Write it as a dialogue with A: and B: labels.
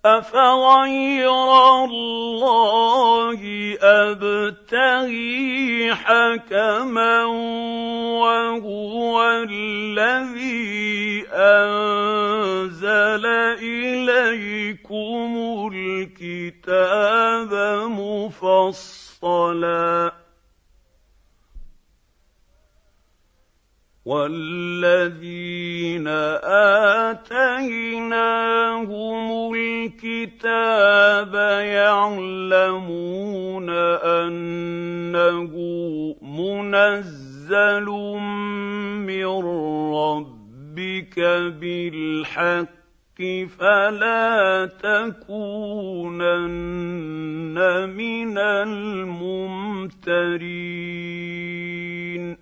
A: أفغير الله أبتغي حكما وهو الذي أنزل إليكم الكتاب مفصلا والذين آتيناهم الكتاب يعلمون أنه منزل من ربك بالحق فلا تكونن من الممترين